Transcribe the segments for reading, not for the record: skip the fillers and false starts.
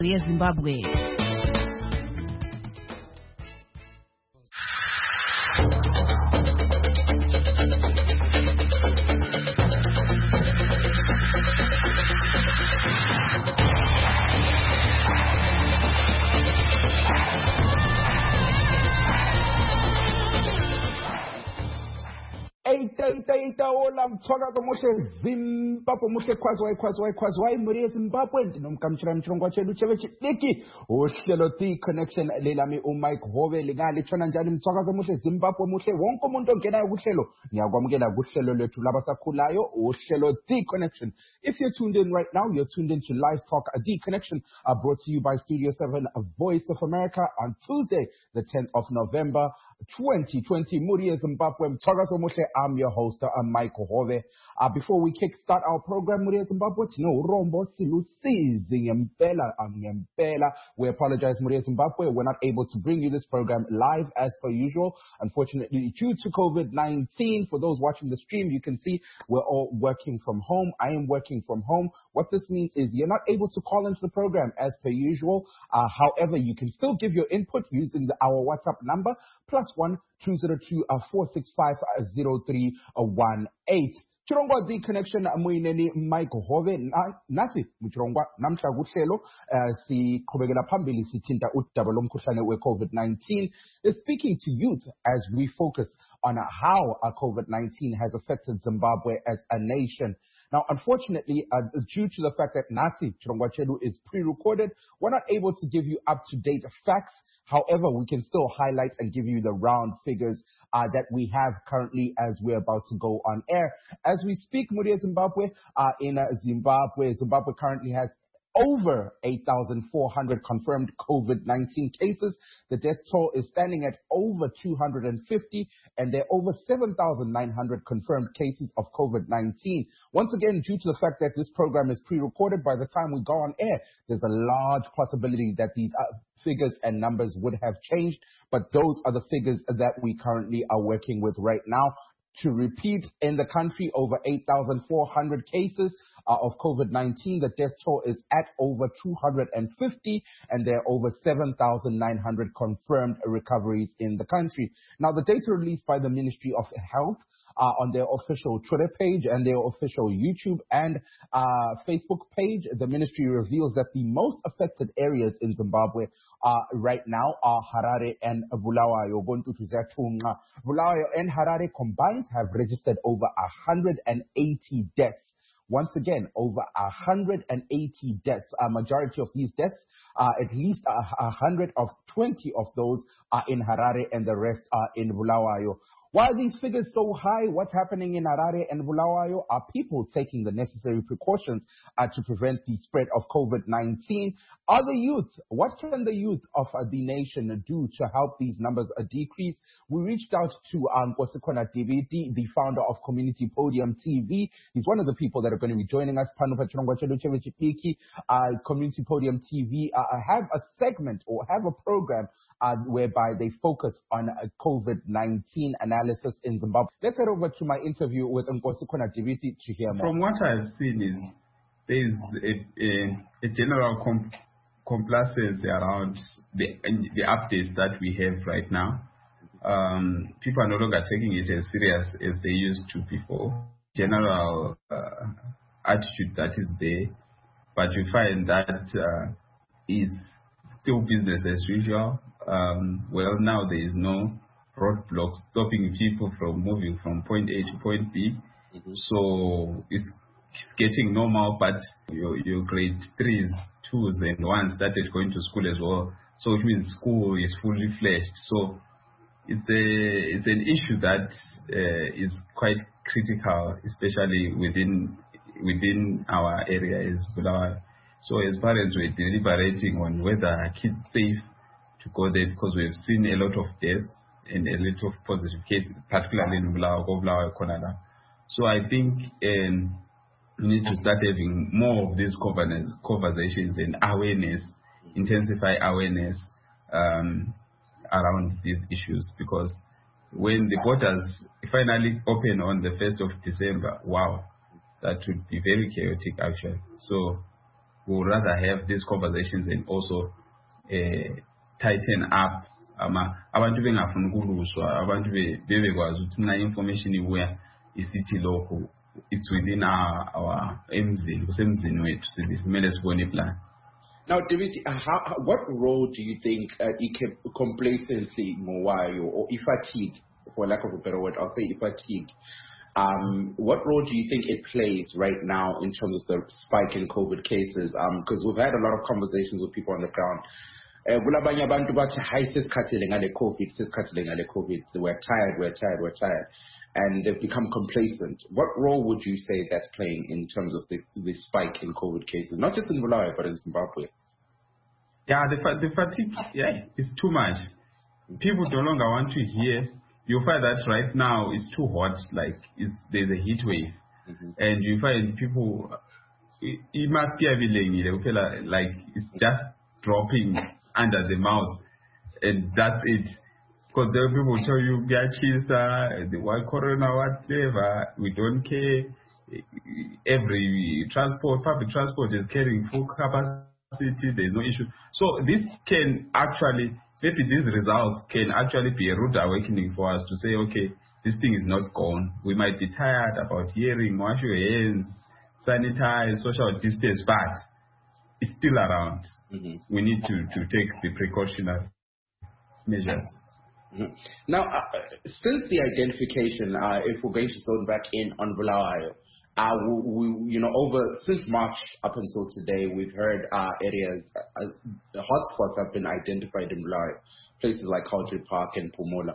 yeZimbabwe. Ola mthwakazo muhle Zimbabwe muhle khwazwayi muri Zimbabwe ndinomkamchira mchirongwa chedu cheve chidiki uhlelo The Connection lelami uMike Hove lingalithona njani mthwakazo muhle Zimbabwe muhle wonke umuntu ongenayo kuhlelo niyakwamukela kuhlelo lethu labasakhulayo uhlelo The Connection. If you're tuned in right now, you're tuned in to Live Talk The Connection, brought to you by Studio 7 Voice of America on Tuesday the 10th of November 2020 muri Zimbabwe mthwakazo muhle. I'm your host, Michael Hove. Before we kickstart our program, Muri Zimbabwe, Rombo Silusizi Ngempela. We apologize, Muri Zimbabwe. We're not able to bring you this program live as per usual. Unfortunately, due to COVID-19, for those watching the stream, you can see we're all working from home. I am working from home. What this means is you're not able to call into the program as per usual. However, you can still give your input using our WhatsApp number, +1 202 465 0318. Chirongwa The Connection muyineni Michael Hove nasi mchirongwa namhla kuhlelo siqhubekela phambili sithinta udaba lomkhuhlane we-COVID-19, speaking to youth as we focus on how COVID-19 has affected Zimbabwe as a nation. Now, unfortunately, due to the fact that Nasi Chirongwa Chedu is pre-recorded, we're not able to give you up-to-date facts. However, we can still highlight and give you the round figures that we have currently as we're about to go on air. As we speak, Muri Zimbabwe, in Zimbabwe currently has over 8,400 confirmed COVID-19 cases. The death toll is standing at over 250, and there are over 7,900 confirmed cases of COVID-19. Once again, due to the fact that this program is pre-recorded, by the time we go on air, there's a large possibility that these figures and numbers would have changed, but those are the figures that we currently are working with right now. To repeat, in the country, over 8,400 cases of COVID-19. The death toll is at over 250, and there are over 7,900 confirmed recoveries in the country. Now, the data released by the Ministry of Health on their official Twitter page and their official YouTube and Facebook page, the ministry reveals that the most affected areas in Zimbabwe right now are Harare and Bulawayo. Bulawayo and Harare combined have registered over 180 deaths. Once again, over 180 deaths. A majority of these deaths, at least 120 of those are in Harare and the rest are in Bulawayo. Why are these figures so high? What's happening in Harare and Bulawayo? Are people taking the necessary precautions to prevent the spread of COVID-19? Are the youth, what can the youth of the nation do to help these numbers decrease? We reached out to Nkosikhona Dibiti, the founder of Community Podium TV. He's one of the people that are going to be joining us. Community Podium TV have a segment or have a program whereby they focus on COVID-19 analysis in Zimbabwe. Let's head over to my interview with Nkosikhona Dibiti to hear more. From what I've seen is there is a general complacency around the updates that we have right now. People are no longer taking it as serious as they used to before. General attitude that is there, but you find that is still business as usual. Well, now there is no roadblocks stopping people from moving from point A to point B. So it's getting normal, but your grade 3s, 2s, and 1s started going to school as well. So it means school is fully fledged. So it's an issue that is quite critical, especially within our area is Bulawayo. So as parents, we're deliberating on whether kids safe to go there, because we've seen a lot of deaths and a lot of positive cases, particularly in Bulawayo, Konala. So I think we need to start having more of these conversations and awareness, intensify awareness around these issues, because when the borders finally open on the 1st of December, wow, that would be very chaotic actually. So would rather have these conversations and also tighten up. Abantu bengafuna ukuluswa, abantu bebekwazi ukuthi na information ibuya isithi lokho it's within our emzini, kusemzini wethu kumele sibone plan. Now, David, what role do you think complacency, or fatigue, for lack of a better word, I'll say fatigue, what role do you think it plays right now in terms of the spike in COVID cases? Because we've had a lot of conversations with people on the ground. We're tired, and they've become complacent. What role would you say that's playing in terms of the spike in COVID cases, not just in Bulawayo, but in Zimbabwe? Yeah, the fatigue, is too much. People no longer want to hear. You find that right now it's too hot, like there's a heat wave. And you find people, it must be like it's just dropping under the mouth, and that's it. Because there are people tell you, the white corona, whatever, we don't care. Every public transport is carrying full capacity, there's no issue. So this can actually, maybe these results can actually be a rude awakening for us to say, okay, this thing is not gone. We might be tired about hearing, wash your hands, sanitize, social distance, but it's still around. We need to take the precautionary measures. Now, since the identification, if we're going to zone back in on Bulawayo, since March up until today, we've heard areas, the hotspots have been identified in Bulawayo, places like Country Park and Phumula.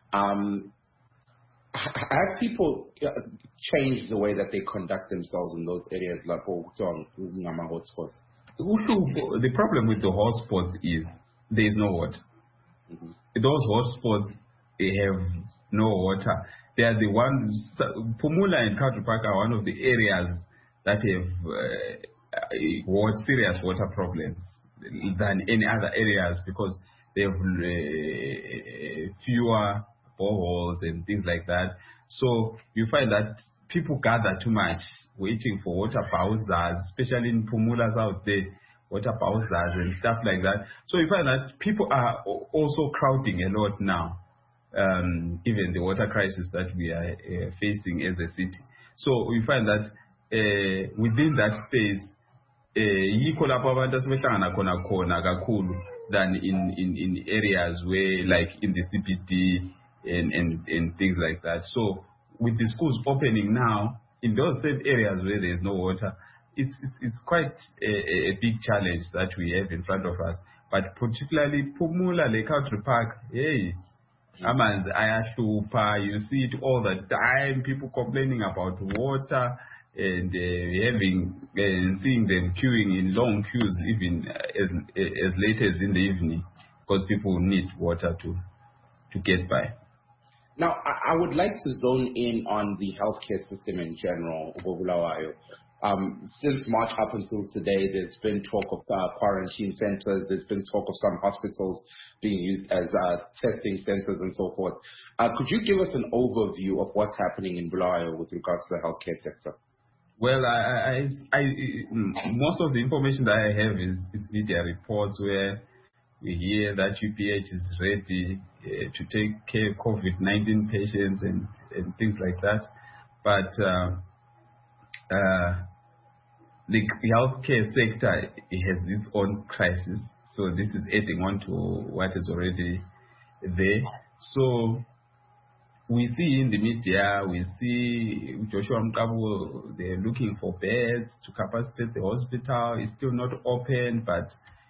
Have people changed the way that they conduct themselves in those areas, like hotspots? The problem with the hotspots is there is no water. Those hotspots, they have no water. They are the ones, Phumula and Country Park are one of the areas that have serious water problems than any other areas, because they have fewer boreholes and things like that. So you find that people gather too much waiting for water pausas, especially in Phumula's out there, water pausas and stuff like that. So you find that people are also crowding a lot now, even the water crisis that we are facing as a city. So we find that within that space, than in areas where, like in the CBD and things like that. So with the schools opening now, in those same areas where there is no water, it's quite a big challenge that we have in front of us. But particularly Phumula, Country Park, you see it all the time, people complaining about water and seeing them queuing in long queues, even as late as in the evening, because people need water to get by. Now, I would like to zone in on the healthcare system in general, Bulawayo. Since March up until today, there's been talk of quarantine centers. There's been talk of some hospitals being used as testing centers and so forth. Could you give us an overview of what's happening in Bulawayo with regards to the healthcare sector? Well, most of the information that I have is media reports where we hear that UPH is ready to take care of COVID-19 patients and things like that. But the healthcare sector has its own crisis. So this is adding on to what is already there. So we see in the media, we see Joshua Mkabu, they're looking for beds to capacitate the hospital. It's still not open, but,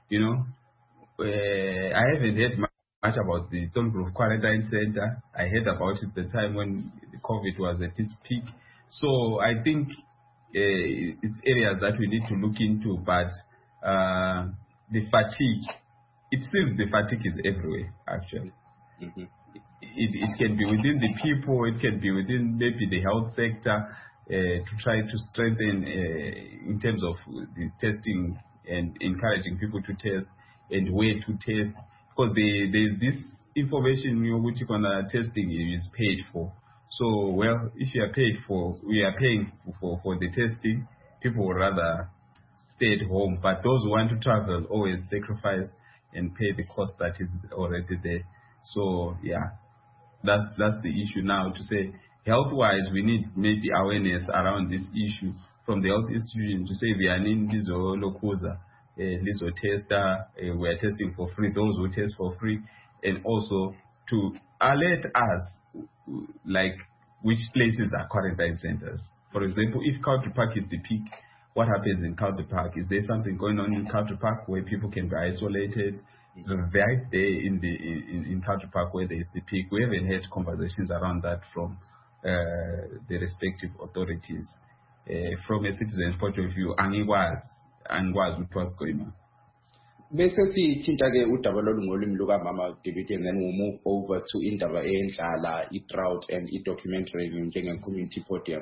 I haven't heard much about the Thorngrove Quarantine Center. I heard about it the time when the COVID was at its peak. So I think it's areas that we need to look into, but the fatigue, it seems the fatigue is everywhere, actually. It can be within the people, it can be within maybe the health sector, to try to strengthen in terms of the testing and encouraging people to test and where to test, because there's this information which testing is paid for. So, well, if we are paying for the testing, people would rather stay at home. But those who want to travel always sacrifice and pay the cost that is already there. So yeah, that's the issue now. To say health-wise, we need maybe awareness around this issue from the health institution to say we are in Lizo Lokuza, Lizo Tester, we are testing for free, those who test for free, and also to alert us like which places are quarantine centers. For example, if Country Park is the peak, what happens in Country Park? Is there something going on in Country Park where people can be isolated? Right there in Country Park where there is the peak, we haven't had conversations around that from the respective authorities. From a citizen's point of view, angikwazi with what's going on. Bese sithinta ke udaba lolungolimi lukamama David, and then we'll move over to indaba eyendlala, i-drought and i-documentary njenge-community podium.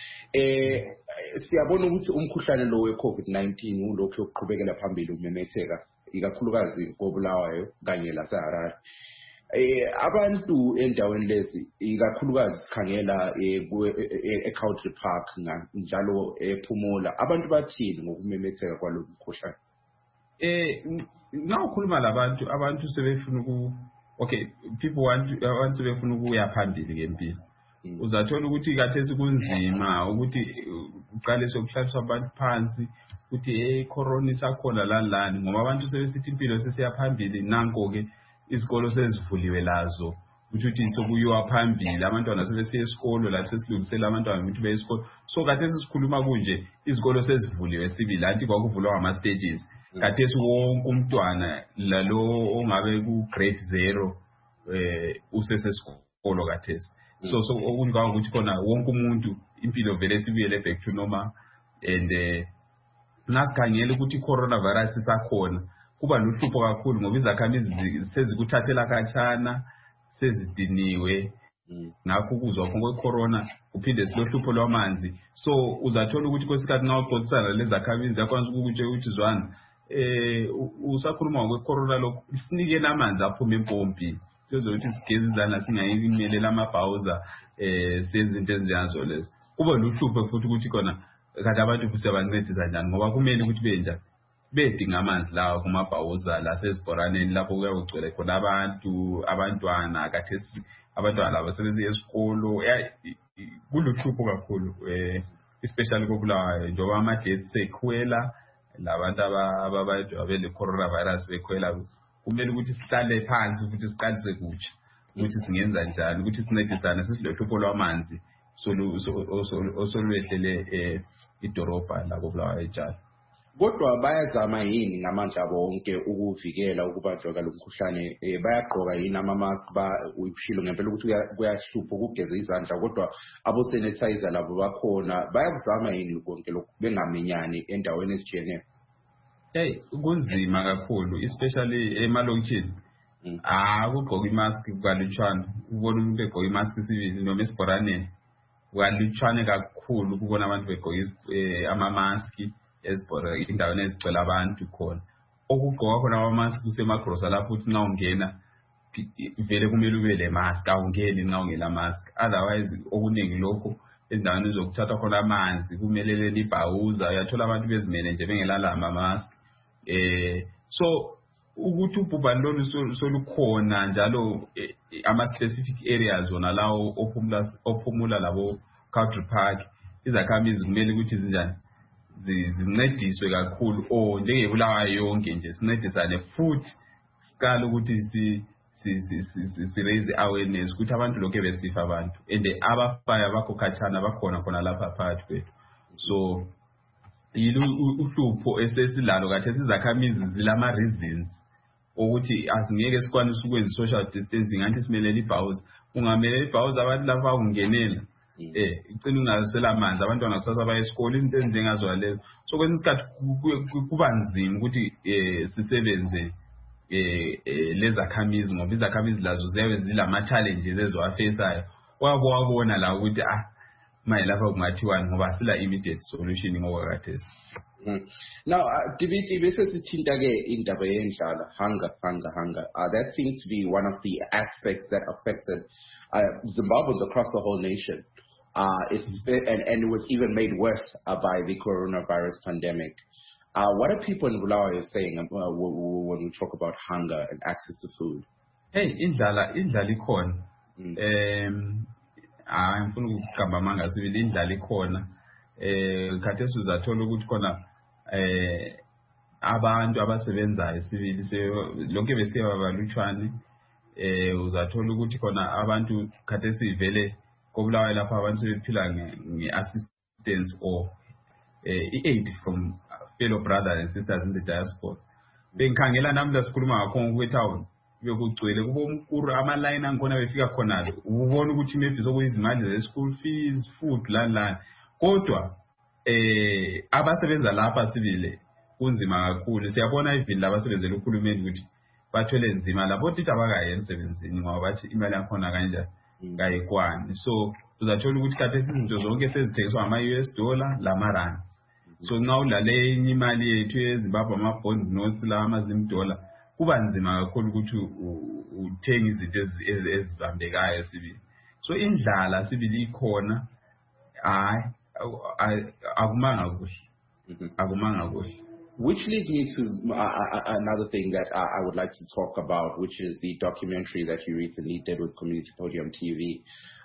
Siyabona ukuthi umkhuhlane lo we-COVID-19 ulokhu yokuqhubekela phambili umemetheka ikakhulukazi koBulawayo kanye laseHarare. Abantu endaweni lezi ikakhulukazi sikhangela eCountry Park njalo ePhumula, abantu bathini ngokumemetheka kwalo mkhuhlane? Nawukhuluma labantu, abantu sebefuna people want sebefuna ukuya phambili ngempilo. Uzathola ukuthi kathesi kunzima ukuthi uqale sokuhlalisa abantu phansi ukuthi corona isakhona lani ngoba abantu sebesithi impilo sesiya phambili. Nanko ke isikolo sezivuliwe lazo ukuthi sokuyiwa phambili, abantwana sebesiya esikolo la sesilungisela abantwana ukuthi beye esikolo. So kathesi sikhuluma kunje izikolo sezivuliwe sibili, anti kwakuvulwa ama stages. Kathesi wonke umntwana lalo ongabe ku grade 0 usesesikolo kathesi. So okungawa ukuthi khona wonke umuntu impilo vele sibuyele back to normal. And nasikhangela ukuthi coronavirus isakhona kuba luhlupho kakhulu ngoba izakhamizi sezikuthathela khatshana, sezidiniwe. Ngakho ukuzwa konke corona uphinde silohlupho lwamanzi. So uzathola ukuthi kwesikhathi nxa uxoxisana lezakhamizi yakwazi ukutshela ukuthi zwana usakhuluma ngokwe-corona lokhu, sinike namanzi aphume empompini sizokuthi sigeze izandla singayimelela amabhawuza sezinto ezinjengazo lezo. Kuba luhlupho futhi ukuthi khona kanti abantu siyabancedisa njani ngoba kumele ukuthi benja bedinga amanzi lawo kumabhawuza lasezibhoraneni lapho kuyabe kugcwele khona abantwana kathesi abantwana labo sebesiya esikolo. Kuluhlupho kakhulu especially koBulawayo njengoba ama-deaths sekhwela, labantu ababele coronavirus bekhwela. Kumele ukuthi sihlale phansi futhi siqalise kutsha ukuthi singenza njani ukuthi sincedisane sisilohlupho lwamanzi osolwehlele idorobha labo Bulawayo ejala. Kodwa bayazama yini ngamandla abo wonke ukuvikela ukubanjwa kwalomkhuhlane? Bayagqoka yini ama-mask? Uyishilo ngempela ukuthi kuyahlupha ukugeza izandla, kodwa abo-sanitizer labo bakhona. Bayakuzama yini konke lokhu bengaminyani endaweni ezijiyeneyo? Kunzima kakhulu especially emalokishini. Ukugqoka imask kukalutshwana. Ubona umuntu egqoka imask sibili noma esibhoraneni kukalutshwane kakhulu ukubona abantu begqoka ama-mask ezibhora indaweni ezigcwele abantu khona. Okugqoka khona ama-mask kusemagrosa lapho uthi nxa ungena vele kumele ube le mask, awungeni nxa ungela mask. Otherwise okuningi lokho endaweni zokuthatha khona amanzi kumele libhawuza, uyathola abantu bezimele nje bengelalama mask. So ukuthi ubhubhane lolu solukhona njalo ama-specific areas wona lawo ophumula labo Country Park, izakhamizi kumele ukuthi zinjani zincediswe kakhulu njengeBulawayo yonke nje sincedisane futhi sikala ukuthi si raise awareness ukuthi abantu lokho besifa abantu and abafayo bakho khatshana bakhona khona lapha phakathi kwethu. So uhlupho esesilalo kathi sizakhamizi zilama reasons ukuthi asingeke sikwanise ukwenza social distancing anti simelele ibhawuza. Ungamelele ibhawuza abantu lapha bakungenela icina ungasela amanzi abantwana kusasa baye esikole izinto ezinjengazo lezo. So kwesinye isikhathi kuba nzima ukuthi sisebenze lezakhamizi ngoba izakhamizi lazo ziyabe zilama challenges eziwafesayo. Wabona la ukuthi maye lapha kungathiwani ngoba sila immediate solution ngokwakathesi. Now, David, bese sithinta ke indaba yendlala, hunger. That seems to be one of the aspects that affected Zimbabweans across the whole nation. And it was even made worse by the coronavirus pandemic. What are people in Bulawayo saying when we talk about hunger and access to food? Hey, indlala ikhona. Ngifuna ukugamba manga sibili indlala ikhona. Khathesi uzathola ukuthi khona abantu abasebenzayo sibili lonke besiyabalutshwane. Uzathola ukuthi khona abantu khathesi vele kobulawayo lapha abantu sebephila nge-assistance or aid from fellow brothers and sisters in the diaspora. Bengikhangela namhla sikhuluma ngakho kwethown bekugcwele kubomkuru ama-line angikhona befika khona ubona ukuthi maybe sokuyizimali ze-school fees, food lana. Kodwa abasebenza lapha sibile kunzima kakhulu. Siyabona even labasebenzela uhulumeni ukuthi bathwele nzima lapho thithi abakayi emsebenzini ngoba bathi imali yakhona kanjani kayikwani. So uzathola ukuthi khathesi izinto zonke sezithengiswa ngama-US dollar lama-rand. So nxa ulale imali yethu eZimbabwe ama-bond notes la ama-Zim dollar kuba nzima kakhulu ukuthi uthenge izinto ezibambekayo sibili. So indlala sibili ikhona akumanga kuhle. Which leads me to another thing that I would like to talk about, which is the documentary that you recently did with Community Podium TV.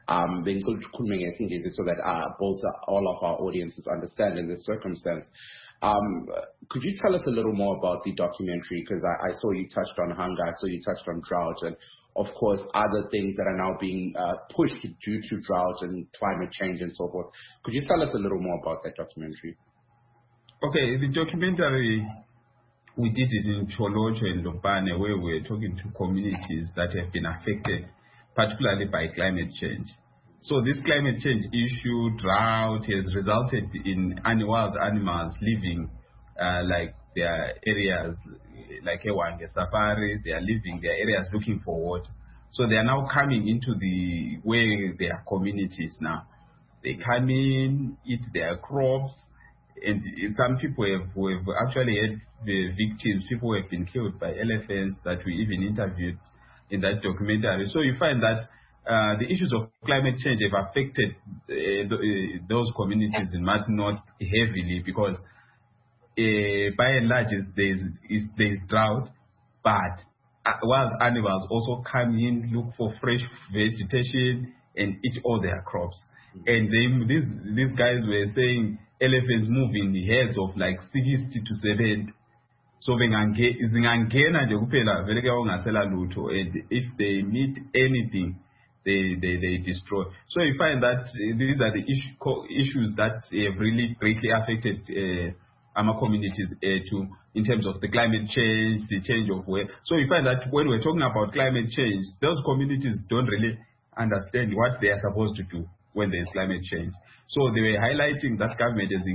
So that both all of our audiences understand in this circumstance. Could you tell us a little more about the documentary? Because I saw you touched on hunger, I saw you touched on drought, and of course other things that are now being pushed due to drought and climate change and so forth. Could you tell us a little more about that documentary? Okay, the documentary, we did it in Cholocho and Lopane, where we were talking to communities that have been affected, particularly by climate change. So this climate change issue, drought, has resulted in wild animals living like their areas, like Ewange Safari, they are living their areas looking for water. So they are now coming into where their communities now. They come in, eat their crops, and some people who have actually had the victims, people who have been killed by elephants that we even interviewed in that documentary. So you find that the issues of climate change have affected those communities in Mati North heavily because by and large there's drought, but wild animals also come in, look for fresh vegetation and eat all their crops. And these guys were saying elephants move in the herds of like 60 to 70. So zingangena nje kuphela vele ke ungasela lutho, and if they meet anything they destroy. So you find that these are the issues that have really greatly affected our communities in terms of the climate change, the change of weather. So you find that when we're talking about climate change, those communities don't really understand what they are supposed to do when there's climate change. So they were highlighting that government has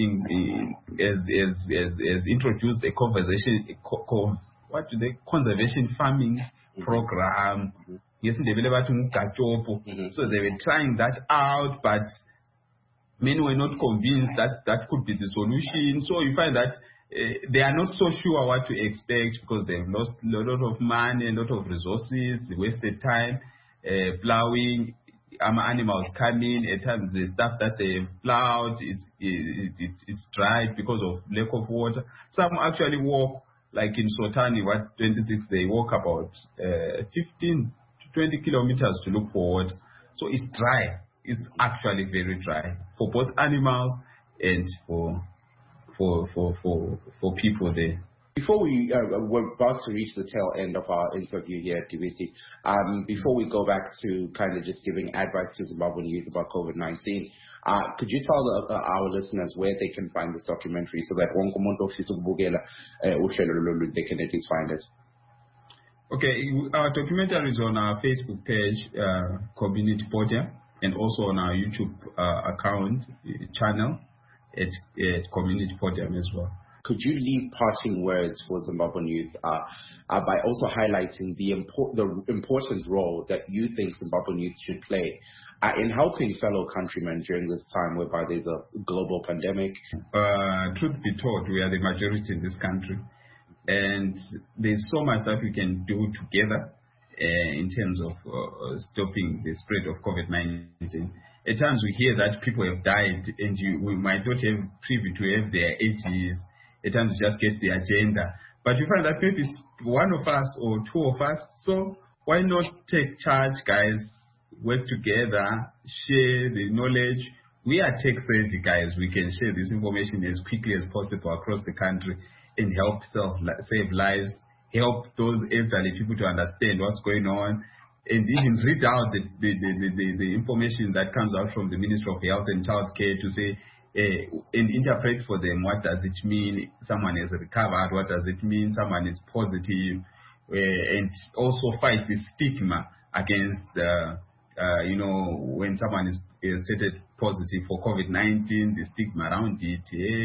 introduced a conservation farming program. Yes, so they were trying that out, but many were not convinced that that could be the solution. So you find that they are not so sure what to expect because they've lost a lot of money, a lot of resources, they wasted time plowing. Animals come in, at times the stuff that they've plowed is dried because of lack of water. Some actually walk, like in Sotani, 26, they walk about 15 to 20 kilometers to look for water. So it's dry. It's actually very dry for both animals and for people there. Before we're about to reach the tail end of our interview here at Dibiti, before we go back to kind of just giving advice to Zimbabwean youth about COVID-19, could you tell our listeners where they can find this documentary so that they can at least find it? Okay, our documentary is on our Facebook page, Community Podium, and also on our YouTube account channel at Community Podium as well. Could you leave parting words for Zimbabwean youth by also highlighting the important role that you think Zimbabwean youth should play in helping fellow countrymen during this time whereby there's a global pandemic? Truth be told, we are the majority in this country, and there's so much that we can do together in terms of stopping the spread of COVID-19. At times we hear that people have died, and we might not have privy to have their ages. at times we just get the agenda. But you find that maybe it's one of us or two of us. So why not take charge, guys, work together, share the knowledge. We are tech savvy, guys. We can share this information as quickly as possible across the country and help save lives, help those elderly people to understand what's going on, and even read out the information that comes out from the Ministry of Health and Child Care to say, and interpret for them what does it mean someone has recovered, what does it mean someone is positive, and also fight the stigma against when someone is stated positive for COVID-19, the stigma around it,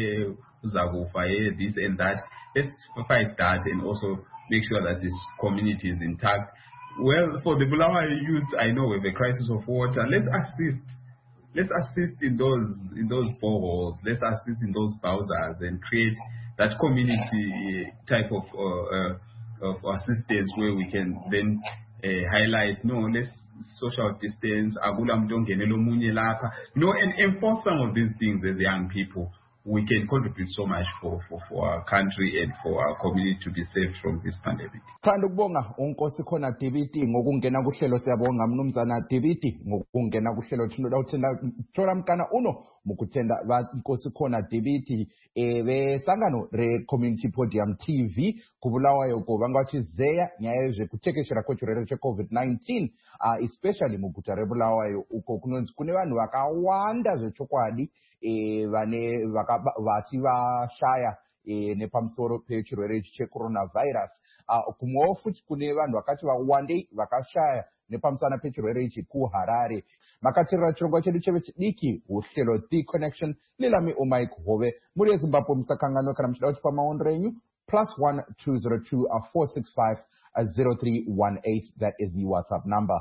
this and that. Let's fight that and also make sure that this community is intact. Well, for the Bulawayo youth, I know we have a crisis of water. Let's assist in those boreholes. Let's assist in those bowsers and create that community type of assistance where we can then highlight, let's social distance, and enforce some of these things as young people. We can contribute so much for our country and for our community to be safe from this pandemic. Sithanda ukubonga uNkosi khona Dibiti ngokungena kuhlelo, siyabonga mnumzana Dibiti ngokungena kuhlelo thina thola mkana uno mukutenda va Nkosi khona Dibiti besangano re Community Podium TV kubulawayo ko vangwathi zeya nyaya zvekutekeshera kwechirwere cheCovid-19 especially muguta rebulawayo uko kunonzi kune vanhu vakawanda zvechokwadi vane vati vashaya nepamusoro pechirwere checoronavirus. Kumwewo futi kune vanhu vakati vawandei vakashaya nepamusana pechirwere ichi kuHarare. Makatirira chirongwa chedu chevechidiki uhlelo The Connection lilami uMike Hove muri eZimbabwe musakangano kana muchida kuti pamaondo renyu +1 202 465 0318. That is the WhatsApp number.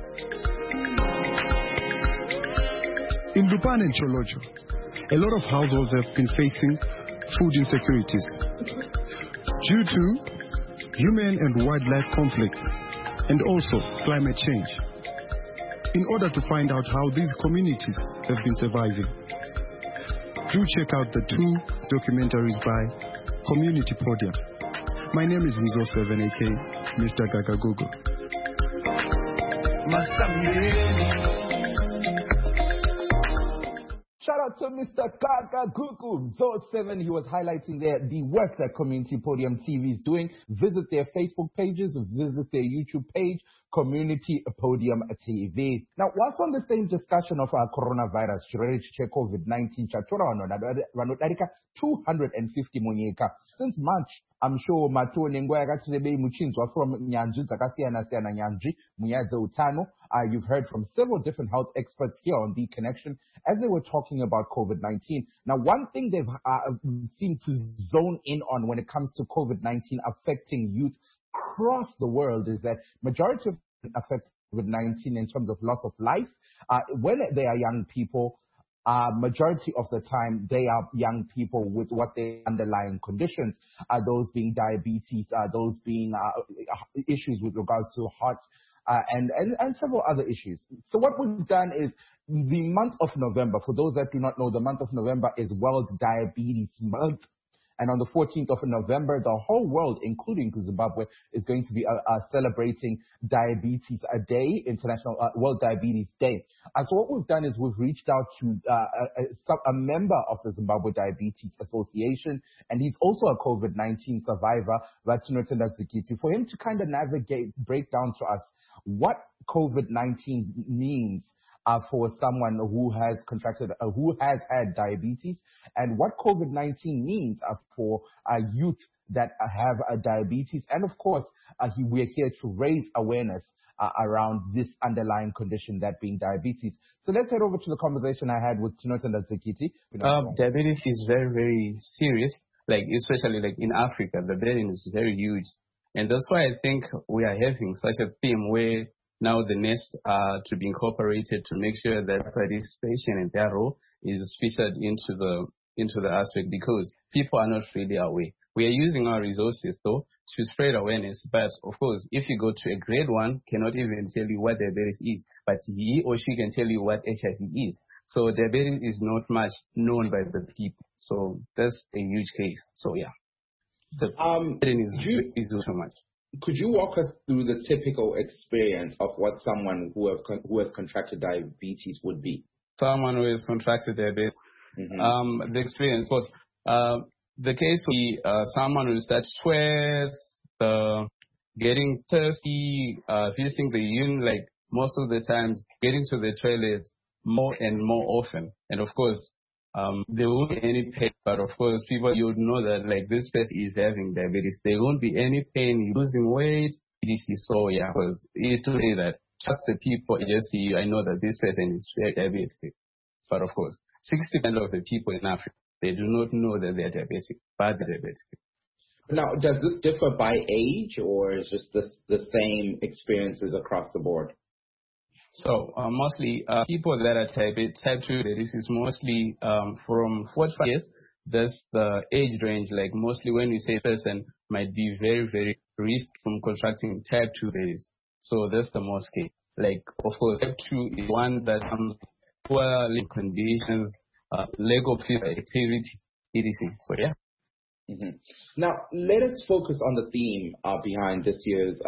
In Lupane and Cholocho, a lot of households have been facing food insecurities due to human and wildlife conflicts and also climate change. In order to find out how these communities have been surviving, do check out the 2 documentaries by Community Podium. My name is Mizo 7 aka Mr. Gagagogo. Shout out to Mr. Kaka Kuku, Zo 7. He was highlighting there the work that Community Podium TV is doing. Visit their Facebook pages, visit their YouTube page, Community Podium TV. Now, what's on the same discussion of our coronavirus, COVID-19, 250 munyeka. Since March, I'm sure Matu Nengwa Gatsebe Muchinzwa from Nyanji, Zakasiana Siana Nyanji, Muyaza Utano. You've heard from several different health experts here on The Connection as they were talking about COVID-19. Now, one thing they've seemed to zone in on when it comes to COVID-19 affecting youth across the world is that majority of affect COVID-19 in terms of loss of life, when they are young people, majority of the time they are young people with what their underlying conditions are, those being diabetes, those being issues with regards to heart and several other issues. So what we've done is the month of November, for those that do not know, the month of November is World Diabetes Month. And on the 14th of November, the whole world, including Zimbabwe, is going to be celebrating Diabetes Day, International World Diabetes Day. So what we've done is we've reached out to a member of the Zimbabwe Diabetes Association, and he's also a COVID-19 survivor, Vatinotenda Zikiti, for him to kind of break down to us what COVID-19 means for someone who has contracted, who has had diabetes, and what COVID-19 means for youth that have diabetes. And of course, we're here to raise awareness around this underlying condition, that being diabetes. So let's head over to the conversation I had with Tinotenda Zikiti. Diabetes is very, very serious, especially in Africa. The burden is very huge. And that's why I think we are having such a theme where now the next to be incorporated to make sure that participation in their role is featured into the aspect, because people are not really aware. We are using our resources though to spread awareness, but of course, if you go to a grade 1, cannot even tell you what diabetes is, but he or she can tell you what HIV is. So diabetes is not much known by the people. So that's a huge case. So yeah, the burden is not so much. Could you walk us through the typical experience of what someone who has contracted diabetes would be? Someone who has contracted diabetes, the experience was the case would be someone who starts sweats, getting thirsty, visiting the urine, like most of the times, getting to the toilet more and more often. And of course, there won't be any pain, but of course, people, you would know that like this person is having diabetes. There won't be any pain, losing weight, etc. So yeah, because it will say that just the people just see you, I know that this person is diabetic. But of course, 60% of the people in Africa, they do not know that they're diabetic, but they're diabetic. Now, does this differ by age, or is just this the same experiences across the board? So mostly people that are type 2 diabetes is mostly from 45 years. That's the age range. Like mostly when we say person might be very, very risky from contracting type 2 diabetes. So that's the most case. Like of course, type 2 is one that poor living conditions, lack of physical activity, etc. So yeah. Now, let us focus on the theme behind this year's,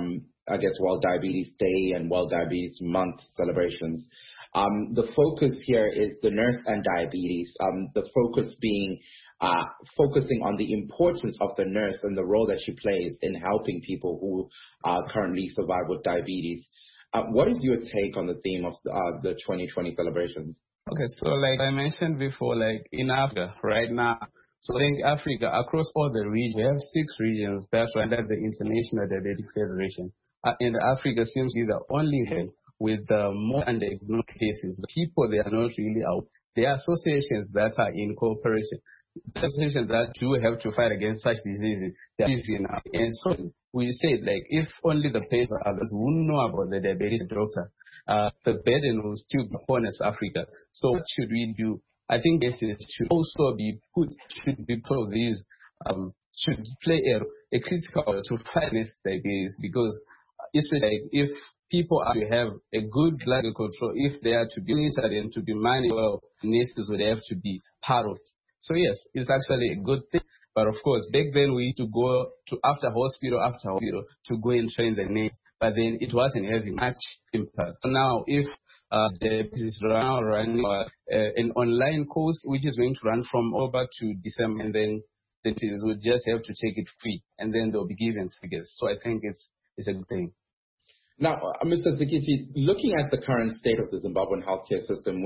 World Diabetes Day and World Diabetes Month celebrations. The focus here is the nurse and diabetes, the focus being focusing on the importance of the nurse and the role that she plays in helping people who currently survive with diabetes. What is your take on the theme of the 2020 celebrations? Okay, so like I mentioned before, like in Africa right now, so I think Africa, across all the regions, we have 6 regions that are under the International Diabetic Federation. And Africa seems to be the only head with more undiagnosed cases. The people, they are not really out. There are associations that are in cooperation, associations that do have to fight against such diseases. And so we say, like, if only the patients or others wouldn't know about the diabetes doctor, the burden will still be upon us, Africa. So what should we do? I think this should also be put these should play a critical role to fight against diabetes, because especially if people are to have a good blood control, if they are to be monitored and to be managed well, nurses would have to be part of it. So yes, it's actually a good thing. But of course, back then we used to go to after hospital to go and train the nurse, but then it wasn't having much impact. So now if this is now running an online course which is going to run from October to December, and then the teachers would just have to take it free, and then they'll be given figures. So I think it's a good thing. Now, Mr. Tsikiti, looking at the current state of the Zimbabwean healthcare system,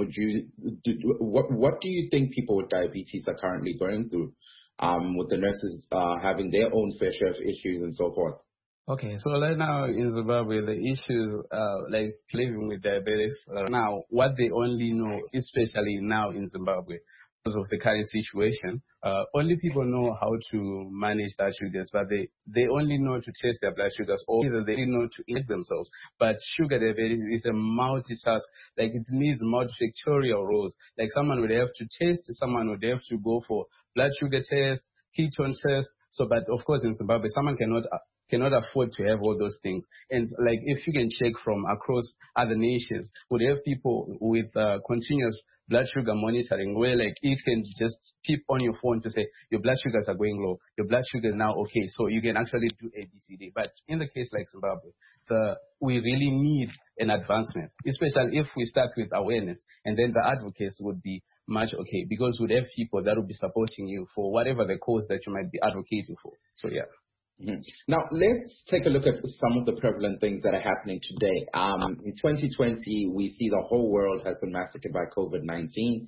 what do you think people with diabetes are currently going through, with the nurses having their own fair share of issues and so forth? Okay, so right now in Zimbabwe, the issues like living with diabetes, now what they only know, especially now in Zimbabwe, because of the current situation, only people know how to manage blood sugars, but they only know to test their blood sugars, or either they know to eat themselves. But sugar diabetes is a multitask, like it needs multifactorial roles. Like someone would have to test, someone would have to go for blood sugar test, ketone test. So, but of course in Zimbabwe, someone cannot afford to have all those things. And like if you can check from across other nations, would have people with continuous blood sugar monitoring, where like it can just tip on your phone to say your blood sugars are going low, your blood sugar is now okay, so you can actually do ABCD. But in the case like Zimbabwe, we really need an advancement, especially if we start with awareness, and then the advocates would be much okay, because we'd have people that would be supporting you for whatever the cause that you might be advocating for. So yeah. Now, let's take a look at some of the prevalent things that are happening today. In 2020, we see the whole world has been massacred by COVID-19.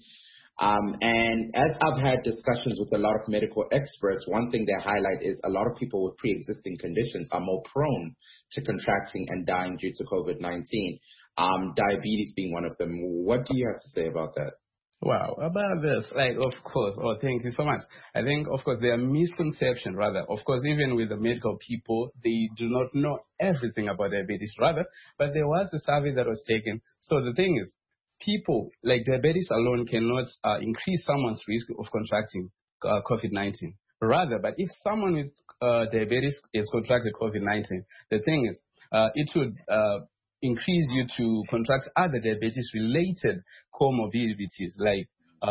And as I've had discussions with a lot of medical experts, one thing they highlight is a lot of people with pre-existing conditions are more prone to contracting and dying due to COVID-19, diabetes being one of them. What do you have to say about that? Wow, about this, like, of course, thank you so much. I think, of course, there are misconceptions, rather. Of course, even with the medical people, they do not know everything about diabetes, rather. But there was a survey that was taken. So the thing is, people, like diabetes alone cannot increase someone's risk of contracting COVID-19. Rather, but if someone with diabetes is contracted COVID-19, the thing is, it would increase you to contract other diabetes-related comorbidities like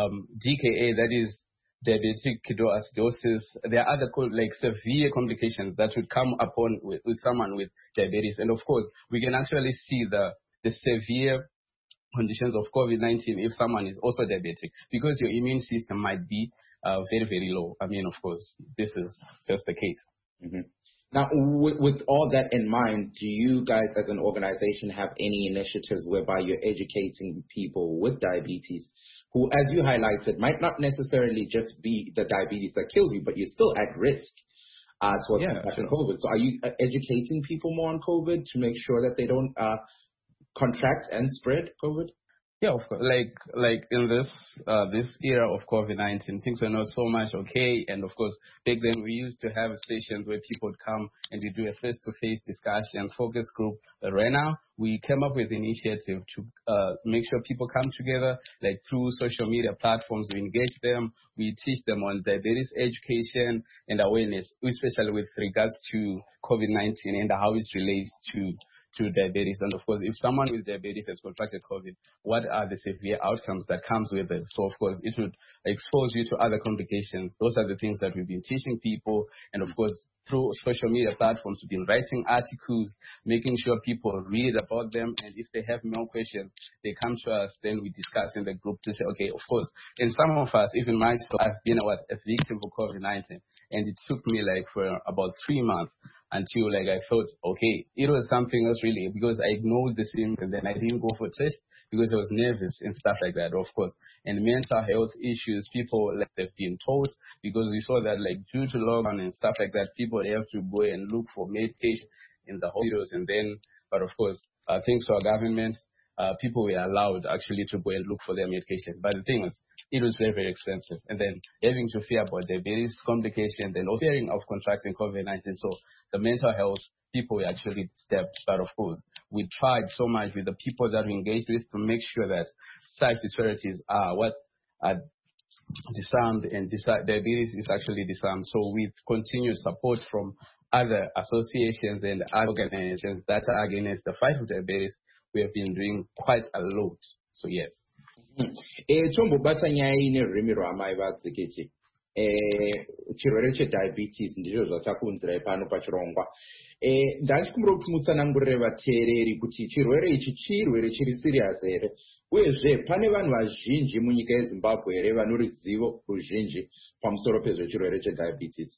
DKA, that is diabetic ketoacidosis. There are other like severe complications that would come upon with someone with diabetes. And of course, we can actually see the severe conditions of COVID-19 if someone is also diabetic, because your immune system might be very, very low. I mean, of course, this is just the case. Mm-hmm. Now, with all that in mind, do you guys as an organization have any initiatives whereby you're educating people with diabetes who, as you highlighted, might not necessarily just be the diabetes that kills you, but you're still at risk towards contracting COVID? So are you educating people more on COVID to make sure that they don't contract and spread COVID? Yeah, of course. Like in this era of COVID-19, things are not so much okay. And of course, back then we used to have sessions where people would come and we do a face-to-face discussion, focus group. But right now, we came up with an initiative to make sure people come together, like through social media platforms. We engage them. We teach them on diabetes education and awareness, especially with regards to COVID-19 and how it relates to diabetes. And of course, if someone with diabetes has contracted COVID, what are the severe outcomes that comes with it? So of course, it would expose you to other complications. Those are the things that we've been teaching people. And of course, through social media platforms, we've been writing articles, making sure people read about them. And if they have more questions, they come to us, then we discuss in the group to say, okay, of course, and some of us, even myself, I've been a victim for COVID-19. And it took me like for about 3 months until like I thought, okay, it was something else really, because I ignored the symptoms and then I didn't go for tests because I was nervous and stuff like that, of course. And mental health issues, people like they've been told, because we saw that like due to lockdown and stuff like that, people they have to go and look for medication in the hospitals. And then, but of course, thanks to our government, people were allowed actually to go and look for their medication. But the thing is, it was very, very expensive. And then having to fear about diabetes complications and also fearing of contracting COVID-19. So the mental health people were actually stepped. But of course, we tried so much with the people that we engaged with to make sure that such disparities are what are disarmed and diabetes is actually disarmed. So with continued support from other associations and other organizations that are against the fight with diabetes, we have been doing quite a lot. So yes. Tombobata nyaya nerurimi rwamai vadzikiti chirwere chediabetes ndizvo zvatakunzira pano pachirongwa. Ndachikumbira kuti mutsanangurire vateereri kuti chirwere ichi chirwere chiri serious here, uyezve pane vanhu vazhinji munyika yeZimbabwe here vane ruzivo ruzhinji pamusoro pezvechirwere chediabetes.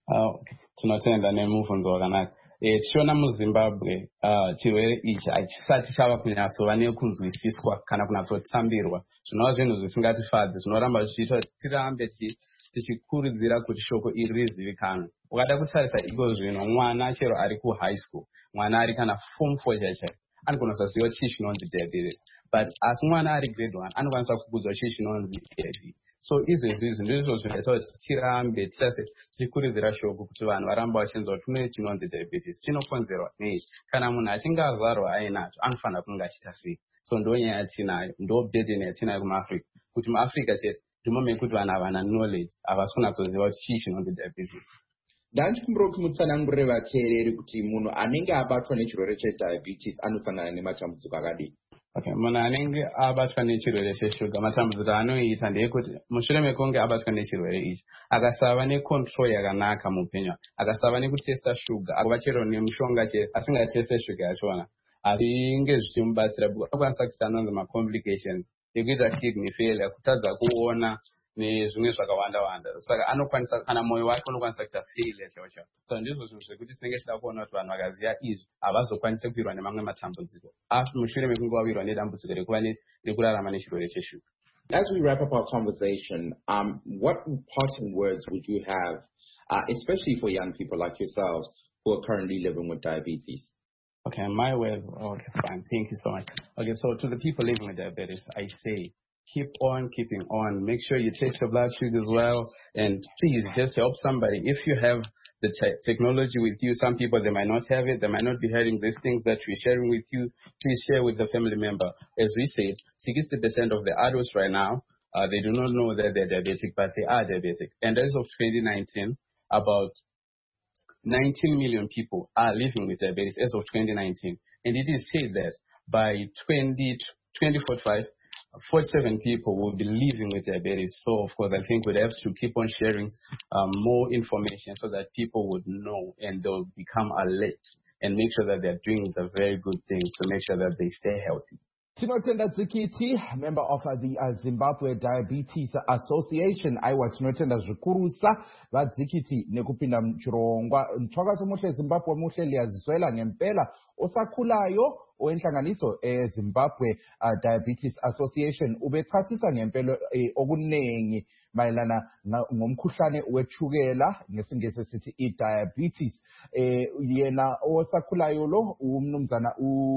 Tinotenda nemubvunzo wakanaka. Tichiona muZimbabwe chirwere ichi hachisati chava kunyatsova nekunzwisiswa kana kunyatsotambirwa. Zvinova zvinhu zvisingatifadzi, zvinoramba zvichiita kuti tirambe tichikurudzira kuti shoko iri rizivikanwe. Ukada kutarisa iko zvino, mwana chero ari kuhigh school, mwana ari kana form 4 chaichaio, anogona kusaziva chii chinonzi diabetes. But asi mwana ari grade 1 anokwanisa kukudzwa chii chinonzi HIV. So izvezvi ndizvo zvinoita kuti tirambe tichikurudzira shoko kuti vanhu varambe vachinzwa kuti kune chinonzi diabetes chinokonzerwa nei. Kana munhu achinge azvarwa ainacho anofanira kunge achiita sei. So ndo nyaya yatinayo, ndo burden yatinayo kumaAfrica, kuti muAfrica chete ndimo mekuti vanhu havana knowledge, havasi kunatsoziva kuti chii chinonzi diabetes. Ndachikumbira kuti mutsanangurire vateereri kuti munhu anenge abatwa nechirwere chediabetes anosangana nematambudziko akadii. Okay, munhu anenge abatwa nechirwere cheshuga, matambudziko anoita ndeyekuti mushure mekunge abatwa nechirwere ichi, akasava necontrol yakanaka muupenyu, akasava nekutesta shuga, akava chero nemushonga chete asingateste shuga yachona, azvinge zvichimubatsira because akwanisa kuita anonzi macomplications ekuita kidney failure, kutadza kuona nezvimwe zvakawanda-wanda. Saka anokwanisa, kana moyo wake unokwanisa kuita failure chaiwo. So ndizvo zvinhu zvekuti tinenge tichida kuona kuti vanhu vakaziva izvi havazokwanisi kuwirwa nemamwe matambudziko mushure mekunge wawirwa nedambudziko rekurarama nechirwere cheshuga. As we wrap up our conversation, what parting words would you have, especially for young people like yourselves who are currently living with diabetes? Okay, my words. Okay, fine. Thank you so much. Okay, so to the people living with diabetes, I say, keep on keeping on. Make sure you test your blood sugar as well. And please just help somebody. If you have the technology with you, some people, they might not have it. They might not be hearing these things that we're sharing with you. Please share with the family member. As we said, 60% of the adults right now, they do not know that they're diabetic, but they are diabetic. And as of 2019, about 19 million people are living with diabetes as of 2019. And it is said that by 2045, 47 people will be living with diabetes. So, of course, I think we'd have to keep on sharing more information so that people would know and they'll become alert and make sure that they're doing the very good things to make sure that they stay healthy. Tinotenda Zikiti, member of the Zimbabwe Diabetes Association. Aiwa tinotenda zvikurusa vadzikiti nekupinda muchirongwa ntsvakato muhle Zimbabwe muhle liyaziswela ngempela osakhulayo owenhlanganiso Zimbabwe Diabetes Association ubechasisa ngempela okunengi mayelana ngomkhuhlane wechukela ngesingisi sithi i-diabetes. Yena osakhulayo lo umnumzana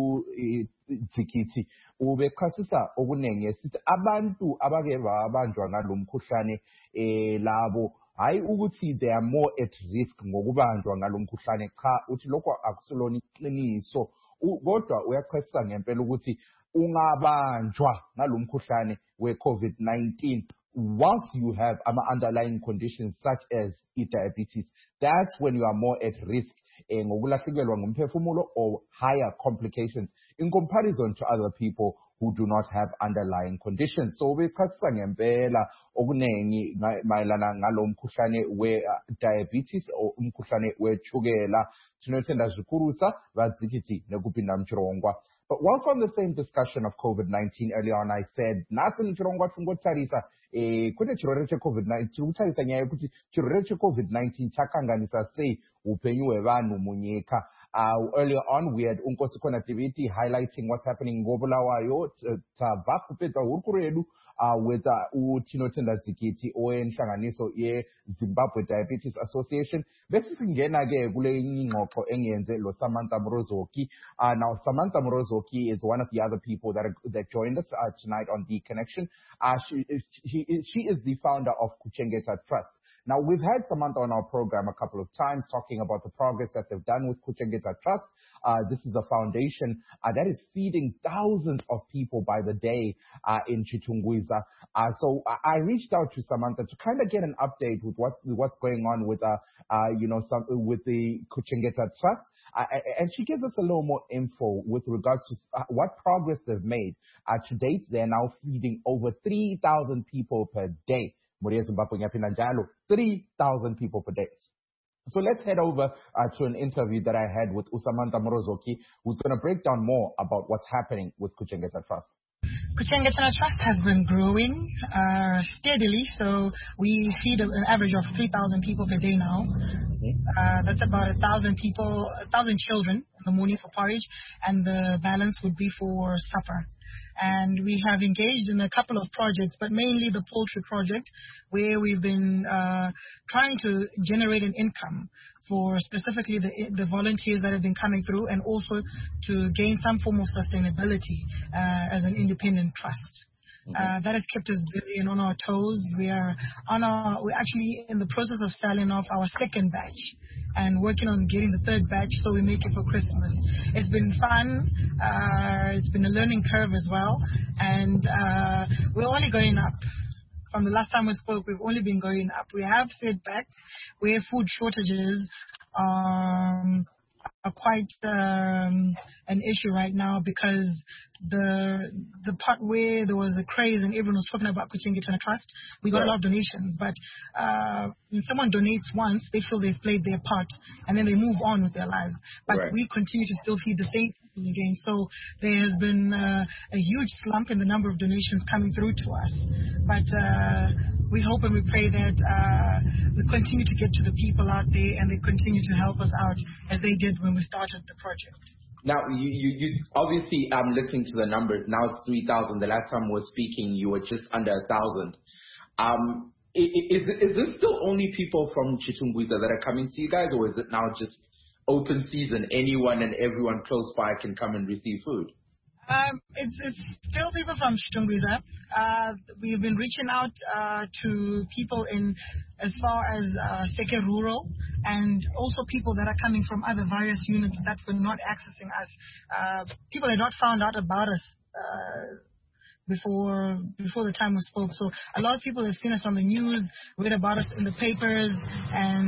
Dzikiti ubechasisa okunengi esithi abantu abake babanjwa ngalomkhuhlane labo hayi ukuthi they are more at risk ngokubanjwa ngalomkhuhlane, cha uthi lokho akusilona iqiniso, kodwa uyachasisa ngempela ukuthi ungabanjwa ngalomkhuhlane we-COVID-19 once you have underlying conditions such as diabetes. That's when you are more at risk ngokulahlekelwa ngumphefumulo or higher complications in comparison to other people who do not have underlying conditions. So bechasisa ngempela okunengi mayelana ngalomkhuhlane we-diabetes or umkhuhlane wechukela. Tinotenda zvikurusa vadzikiti nekupinda mchirongwa. But whilst on the same discussion of COVID-19 earlier on, I said, nasi mchirongwa tungotarisa kuti chirwere che-COVID-19 tikutarisa nyaya yekuti chirwere che-COVID-19 chakanganisa sei upenyu hwevanhu munyika. Earlier on, we had Unkosikona Tiviti highlighting what's happening in Ngobulawayo, tabva kupedza hurukuro yedu with Tinotenda Zikiti owenhlanganiso ye-Zimbabwe Diabetes Association. Bese singena-ke kule ingxoxo engiyenze lo Samantha Mrozoki. Now, Samantha Mrozoki is one of the other people that joined us tonight on The Connection. She is the founder of Kuchengeta Trust. Now, we've had Samantha on our program a couple of times talking about the progress that they've done with Kuchengeta Trust. This is a foundation that is feeding thousands of people by the day in Chitungwiza. So I reached out to Samantha to kind of get an update with what's going on with with the Kuchengeta Trust. And she gives us a little more info with regards to what progress they've made. To date, they're now feeding over 3,000 people per day. 3,000 people per day. So let's head over to an interview that I had with Samantha Mrozoki, who's going to break down more about what's happening with Kuchengeta Trust. Kuchengeta Trust has been growing steadily, so we feed an average of 3,000 people per day now. That's about 1,000 people, 1,000 children in the morning for porridge, and the balance would be for supper. And we have engaged in a couple of projects, but mainly the poultry project, where we've been trying to generate an income for specifically the volunteers that have been coming through, and also to gain some form of sustainability as an independent trust. That has kept us busy and on our toes. We're actually in the process of selling off our second batch and working on getting the third batch so we make it for Christmas. It's been fun. It's been a learning curve as well. And we're only going up. From the last time we spoke, we've only been going up. We have setbacks where food shortages are quite an issue right now, because the part where there was a craze and everyone was talking about Kuchengeta Trust, we got a lot of donations. But when someone donates once, they feel they've played their part, and then they move on with their lives. But we continue to still feed the same people again. So there has been a huge slump in the number of donations coming through to us. But we hope and we pray that we continue to get to the people out there, and they continue to help us out as they did when we started the project. Now, you obviously listening to the numbers. Now it's 3,000. The last time we were speaking, you were just under 1,000. Is this still only people from Chitungwiza that are coming to you guys, or is it now just open season? Anyone and everyone close by can come and receive food? It's still people from Chitungwiza. We've been reaching out to people in as far as Seke Rural, and also people that are coming from other various units that were not accessing us. People had not found out about us before the time we spoke. So a lot of people have seen us on the news, read about us in the papers, and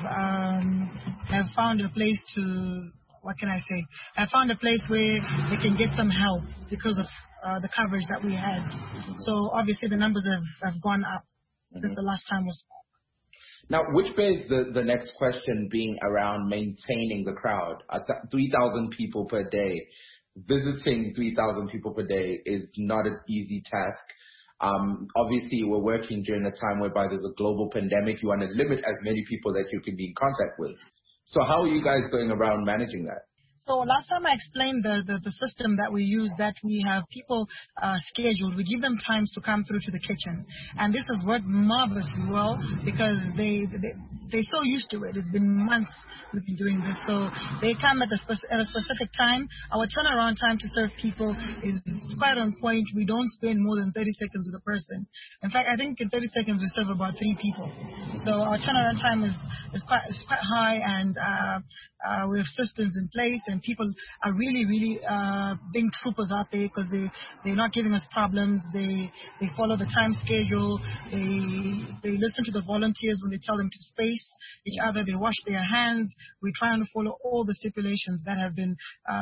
have found a place to, what can I say? Have found a place where they can get some help because of the coverage that we had. So obviously the numbers have gone up since the last time we spoke. Now, which begs the next question being around maintaining the crowd. 3,000 people per day. Visiting 3,000 people per day is not an easy task. Obviously, we're working during a time whereby there's a global pandemic. You want to limit as many people that you can be in contact with. So how are you guys going around managing that? So last time I explained the system that we use, that we have people scheduled. We give them times to come through to the kitchen. And this has worked marvelously well because they're so used to it. It's been months we've been doing this. So they come at a specific time. Our turnaround time to serve people is quite on point. We don't spend more than 30 seconds with a person. In fact, I think in 30 seconds we serve about 3 people. So our turnaround time is quite high, and we have systems in place, and people are really being troopers out there because they're not giving us problems. They follow the time schedule. They listen to the volunteers when they tell them to space each other. They wash their hands. We're trying to follow all the stipulations that have been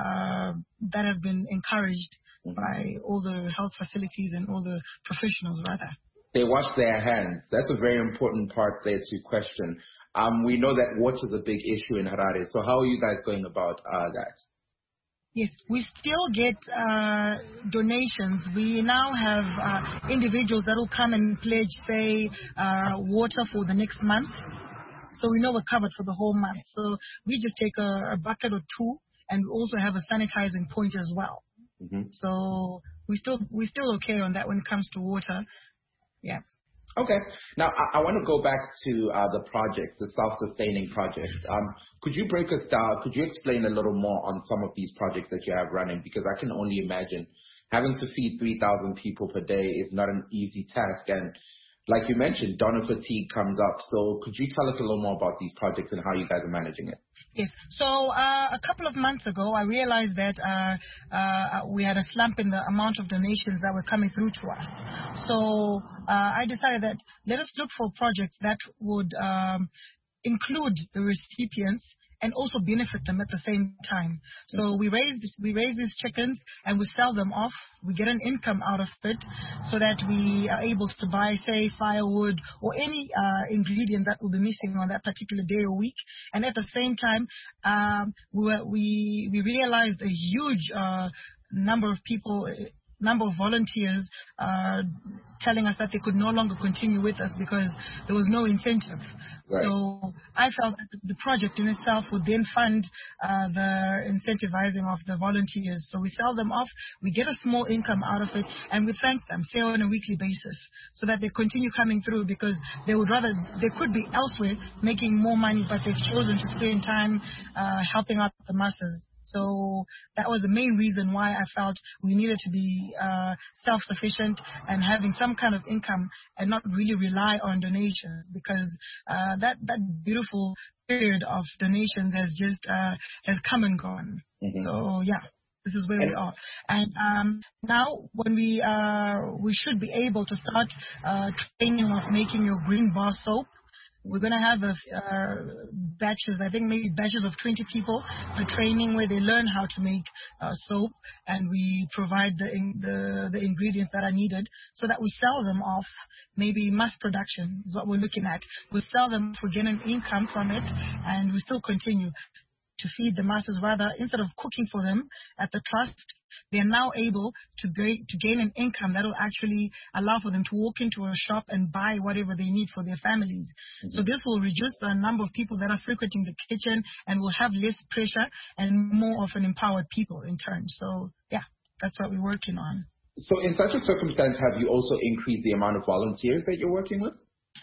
encouraged by all the health facilities and all the professionals, rather. They wash their hands. That's a very important part there to question. We know that water is a big issue in Harare. So how are you guys going about that? Yes, we still get donations. We now have individuals that will come and pledge, say, water for the next month. So we know we're covered for the whole month. So we just take a bucket or 2, and we also have a sanitizing point as well. So we're still okay on that when it comes to water. Yeah. Okay. Now, I want to go back to the projects, the self-sustaining projects. Could you break us down? Could you explain a little more on some of these projects that you have running? Because I can only imagine having to feed 3,000 people per day is not an easy task. And like you mentioned, donor fatigue comes up. So could you tell us a little more about these projects and how you guys are managing it? Yes. So a couple of months ago, I realized that we had a slump in the amount of donations that were coming through to us. So I decided that let us look for projects that would include the recipients and also benefit them at the same time. So we raise these chickens and we sell them off. We get an income out of it so that we are able to buy, say, firewood or any ingredient that will be missing on that particular day or week. And at the same time, we realized a huge number of volunteers telling us that they could no longer continue with us because there was no incentive. Right. So I felt that the project in itself would then fund the incentivizing of the volunteers. So we sell them off, we get a small income out of it, and we thank them, say, on a weekly basis, so that they continue coming through because they could be elsewhere making more money, but they've chosen to spend time helping out the masses. So that was the main reason why I felt we needed to be self-sufficient and having some kind of income and not really rely on donations, because that beautiful period of donations has come and gone. So yeah, this is where we are. And now when we should be able to start training of making your green bar soap. We're going to have batches, I think maybe batches of 20 people for training where they learn how to make soap, and we provide the ingredients that are needed so that we sell them off. Maybe mass production is what we're looking at. We sell them for getting income from it, and we still continue to feed the masses. Rather, instead of cooking for them at the trust, they are now able to gain an income that will actually allow for them to walk into a shop and buy whatever they need for their families. So this will reduce the number of people that are frequenting the kitchen and will have less pressure and more of an empowered people in turn. So yeah, that's what we're working on. So in such a circumstance, have you also increased the amount of volunteers that you're working with?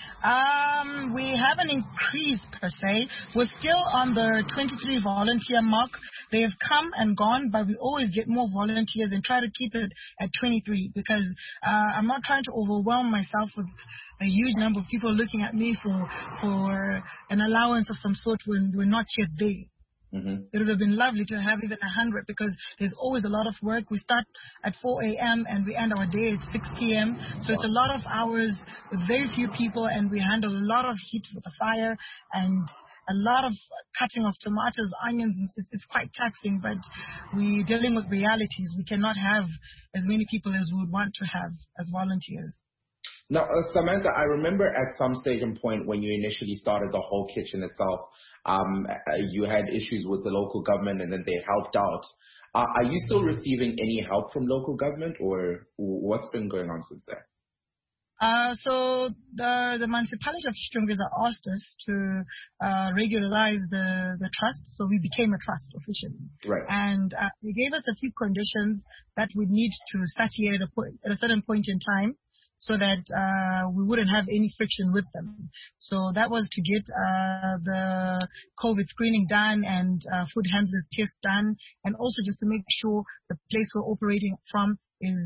We haven't increased per se. We're still on the 23 volunteer mark. They have come and gone, but we always get more volunteers and try to keep it at 23 because I'm not trying to overwhelm myself with a huge number of people looking at me for an allowance of some sort when we're not yet there. It would have been lovely to have even 100 because there's always a lot of work. We start at 4 a.m. and we end our day at 6 p.m. So it's a lot of hours with very few people, and we handle a lot of heat with the fire and a lot of cutting of tomatoes, onions. It's quite taxing, but we're dealing with realities. We cannot have as many people as we would want to have as volunteers. Now, Samantha, I remember at some stage and point when you initially started the whole kitchen itself, you had issues with the local government and then they helped out. Are you still receiving any help from local government, or what's been going on since then? So the municipality of Chitungwiza asked us to regularize the trust, so we became a trust officially. Right. And they gave us a few conditions that we need to satiate at a certain point in time, so that we wouldn't have any friction with them. So that was to get the COVID screening done and food handlers test done, and also just to make sure the place we're operating from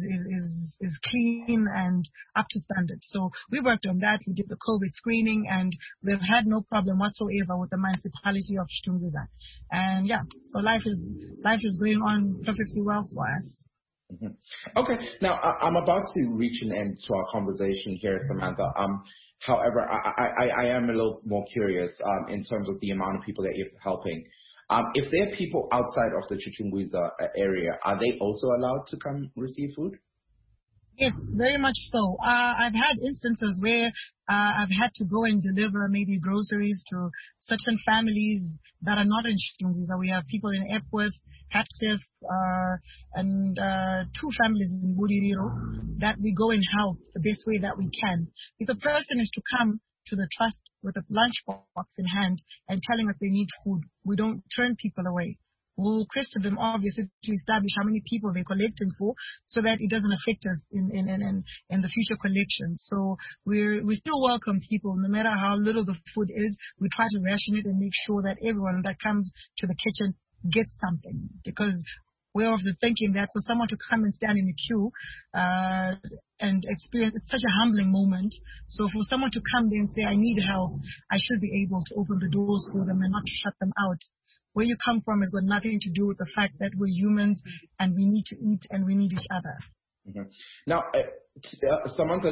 is clean and up to standard. So we worked on that. We did the COVID screening, and we've had no problem whatsoever with the municipality of Chitungwiza. And yeah, so life is going on perfectly well for us. Okay, now I'm about to reach an end to our conversation here, Samantha. However, I am a little more curious in terms of the amount of people that you're helping. If there are people outside of the Chitungwiza area, are they also allowed to come receive food? Yes, very much so. I've had instances where I've had to go and deliver maybe groceries to certain families that are not in Chitungwiza. We have people in Epworth, Hatcliffe, and 2 families in Buliriro that we go and help the best way that we can. If a person is to come to the trust with a lunchbox in hand and telling us they need food, we don't turn people away. We'll question them, obviously, to establish how many people they're collecting for, so that it doesn't affect us in the future collections. So we still welcome people, no matter how little the food is. We try to ration it and make sure that everyone that comes to the kitchen gets something, because we're of the thinking that for someone to come and stand in a queue and experience, it's such a humbling moment. So for someone to come there and say, I need help, I should be able to open the doors for them and not shut them out. Where you come from has got nothing to do with the fact that we're humans and we need to eat and we need each other. Now, Samantha,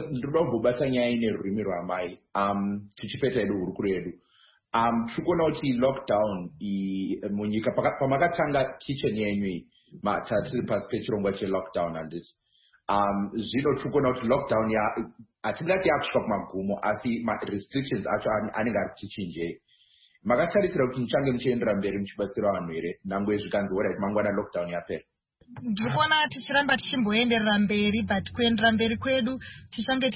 chukona uchi lockdown munyika pamakatanga kitchen yenyu matatu pasi chirongwa che lockdown and this zvino chukona uchi lockdown ya atingati yakusvika kumagumo asi restrictions acho anenge ari kutichinjei. Makatarisira kuti muchange muchiendera mberi muchibatsira vanhu here nangwe zvikanzi alright mangwana lockdown yapera? Ndikuona tichiramba tichimboenderera mberi, but kuenderera mberi kwedu tichange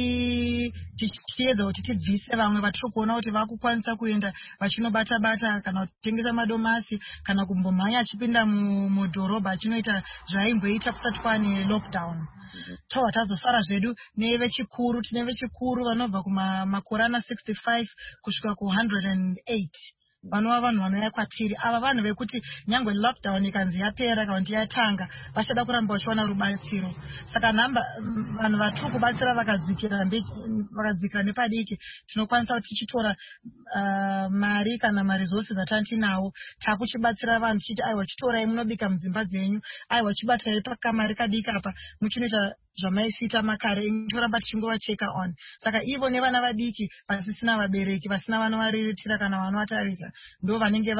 tichiedza kuti tibvise vamwe vatiri kuona kuti vakukwanisa kuenda vachinobata-bata kana kutengesa madomasi kana kumbomhanya achipinda mudhorobha achinoita zvaimboita kusati kwane lockdown. Towa tazosara zvedu nevechikuru, tine vechikuru vanobva kumakore ana 65 kusvika ku108. Vanova vanhu vanouya kwatiri. Ava vanhu vekuti nyangwe lockdown ikanzi yapera kana kuti yatanga, vachada kuramba vachiwana rubatsiro. Saka vanhu vatiri kubatsira vakadzikira nepadiki, tinokwanisa kuti tichitora mari kana maresources atinawo takuchibatsira vanhu tichiti aiwa chitorai munobika mudzimba dzenyu, aiwa chibatarai pakamari kadiki apa muchinoita zvamaisita makare, toramba tichingovacheka on. Saka ivo nevana vadiki vasisina vabereki, vasina vanovariritira kana vanovatarisa, ndo vanenge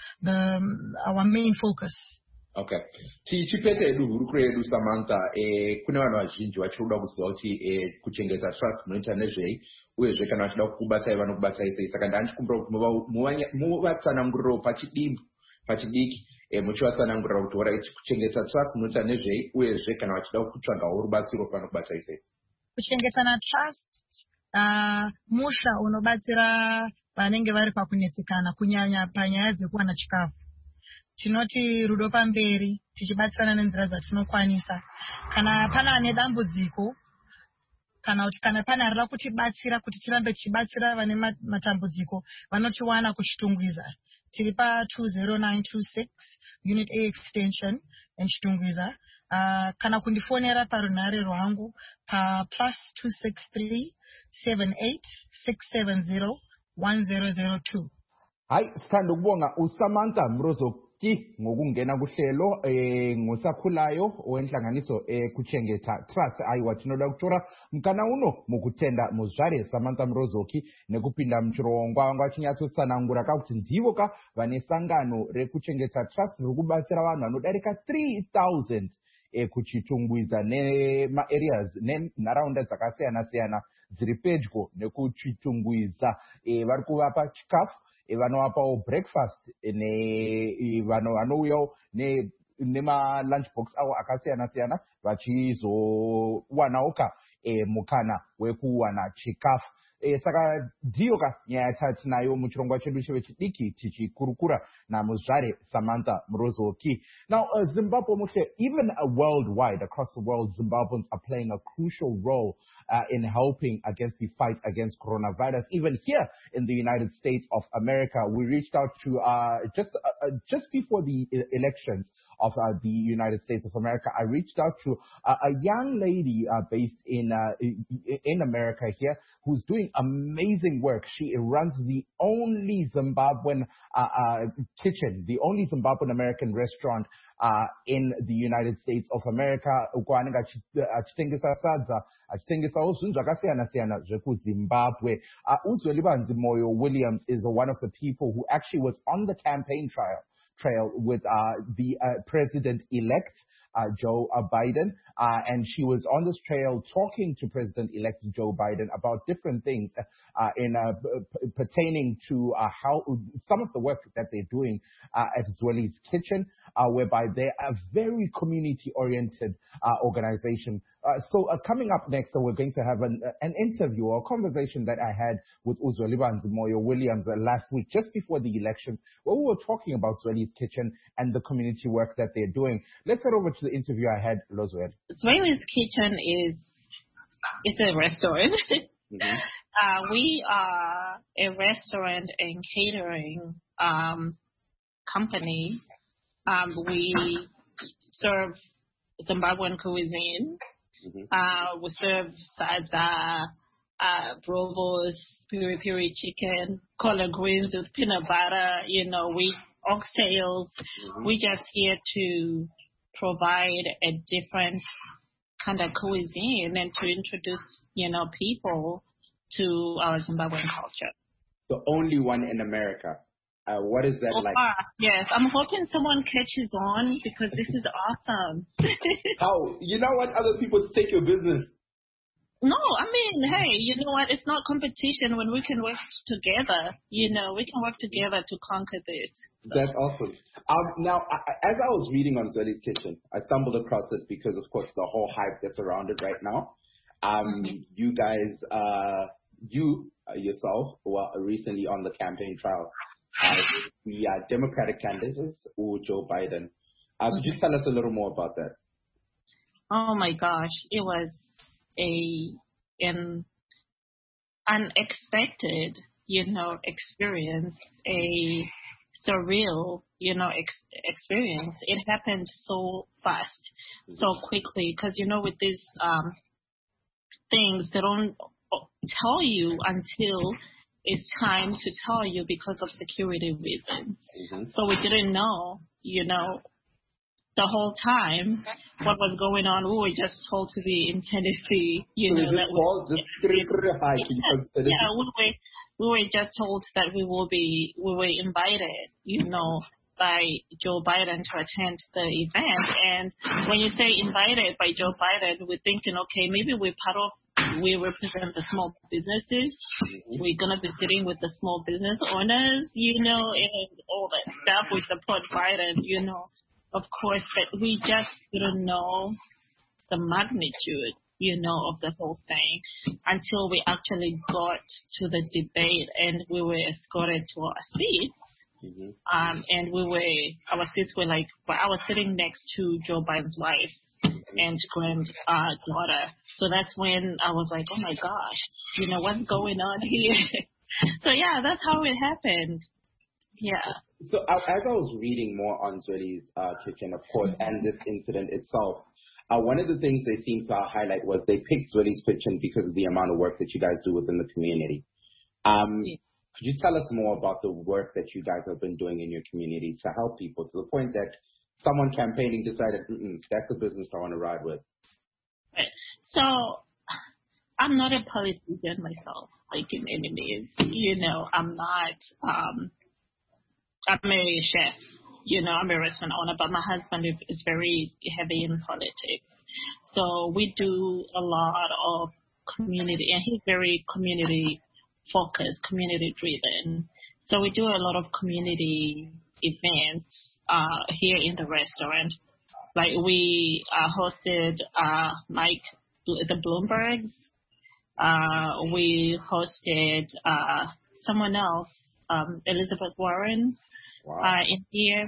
our main focus. Okay. Tichipete edu hurukuro yedu Samantha, kune vanhu vazhinji vachikuda kuziva kuti kuchengeta trust munoita nezvei, uyezve kana vachida kukubatsai vanokubatsai sei. Saka ndanchikumbira kuti muvatsananguriro pachidiki muchivatsanangurira kuti alright kuchengeta trust munoita nezvei, uyezve kana vachida kutsvagawo rubatsiro vanokubatsai sei. Kuchengetana trust musha unobatsira vanenge vari pakunetsekana, kunyanya panyaya dzekuwana chikafu. Tinoti rudo pamberi, tichibatsirana nenzira dzatinokwanisa. Kana pana ane dambudziko, kana kuti kana pana arira kutibatsira kuti tirambe tichibatsira vane matambudziko, vanotiwana kuChitungwiza. Tiri pa 20926 Unit A extension in Chitungwiza. Kana kundifonera parunhare rwangu pa +263 78 670 1002. Hayi, sithanda ukubonga uSamantha Mrozoki ngokungena kuhlelo ngosakhulayo wenhlanganiso kuChengetha Trust ayiwathinola kuchora mkana uno mukutenda muzvare Samantha Mrozoki nekupinda mchirongwa ngwachinyatso tsanangura kakuti ndivo ka vane sangano rekuChengetha Trust rikubatsira vanhu vanodarika 3000 kuchitungwiza nema-areas nenharaunda dzakasiyana-siyana dziri pedyo nekuchitungwiza vari kuvapa chikafu vanovapawo breakfast vanouyawo nema-lunch box avo akasiyana-siyana vachizowanawo ka mukana wekuwana chikafu saka ndiyo ka nyaya yatinayo muchirongwa chedu chevechidiki tichikurukura namuzvare Samantha Mrozoki. Now, Zimbabwe, even worldwide, across the world, Zimbabweans are playing a crucial role in helping against the fight against coronavirus. Even here in the United States of America, we reached out to just before the elections of the United States of America. I reached out to a young lady based in America here who's doing amazing work. She runs the only Zimbabwean kitchen, the only Zimbabwean American restaurant in the United States of America. Achitengesa sadza, achitengesawo zvinhu zvakasiyana-siyana zvekuZimbabwe. Uzwelibanzi Moyo Williams is one of the people who actually was on the campaign trail with the president-elect Joe Biden, and she was on this trail talking to President-elect Joe Biden about different things pertaining to how some of the work that they're doing at Zweli's Kitchen, whereby they're a very community-oriented organization. So coming up next, we're going to have an interview or a conversation that I had with Uzwelibanzi Moyo Williams last week, just before the elections, where we were talking about Zweli's Kitchen and the community work that they're doing. Let's head over to the interview I had, Lozwel. Zweli's Kitchen it's a restaurant. Mm-hmm. We are a restaurant and catering company. We serve Zimbabwean cuisine. Mm-hmm. We serve sadza, brovos, piri chicken, collard greens with peanut butter, oxtails. Mm-hmm. We're just here to provide a different kind of cuisine and to introduce, people to our Zimbabwean culture. The only one in America. What is that like? Yes, I'm hoping someone catches on because this is awesome. How? You know what? Other people take your business. No, I mean, hey, you know what? It's not competition when we can work together. We can work together to conquer this. That's awesome. Now, as I was reading on Zweli's Kitchen, I stumbled across it because, of course, the whole hype that's around it right now. You guys, yourself were recently on the campaign trail. The Democratic candidates, Joe Biden. Could you tell us a little more about that? Oh my gosh, it was an unexpected, experience, a surreal, experience. It happened so fast, so quickly, because, with these things, they don't tell you until it's time to tell you because of security reasons. Mm-hmm. So we didn't know, the whole time what was going on. We were just told to be in Tennessee, we were just told that we were invited, by Joe Biden to attend the event. And when you say invited by Joe Biden, we're thinking, okay, maybe we represent the small businesses. We're going to be sitting with the small business owners, and all that stuff. We support Biden, of course, but we just didn't know the magnitude, of the whole thing until we actually got to the debate and we were escorted to our seats. Mm-hmm. And our seats were I was sitting next to Joe Biden's wife and granddaughter. So that's when I was like, oh my gosh, what's going on here? So yeah, that's how it happened. Yeah. So as I was reading more on Zweli's Kitchen, of course, and this incident itself, one of the things they seemed to highlight was they picked Zweli's Kitchen because of the amount of work that you guys do within the community. Could you tell us more about the work that you guys have been doing in your community to help people to the point that someone campaigning decided, that's a business I want to ride with? Right. So I'm not a politician myself, like in any means. I'm not, I'm a chef, I'm a restaurant owner, but my husband is very heavy in politics. So we do a lot of community, and he's very community focused, community driven. So we do a lot of community events here in the restaurant. Like we hosted the Bloombergs. We hosted someone else, Elizabeth Warren, in here.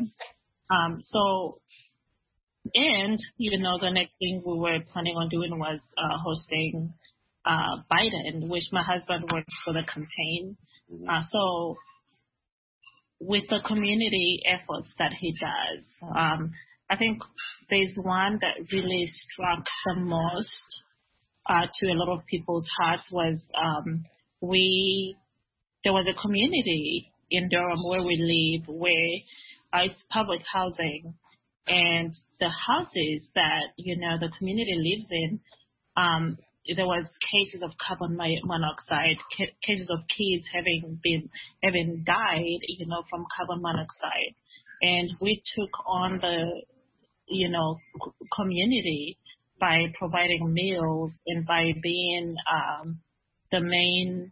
And the next thing we were planning on doing was hosting Biden, which my husband works for the campaign. So with the community efforts that he does, I think there's one that really struck the most to a lot of people's hearts was there was a community in Durham where we live where it's public housing, and the houses that the community lives in, there was cases of carbon monoxide, cases of kids having died, from carbon monoxide, and we took on the community by providing meals and by being the main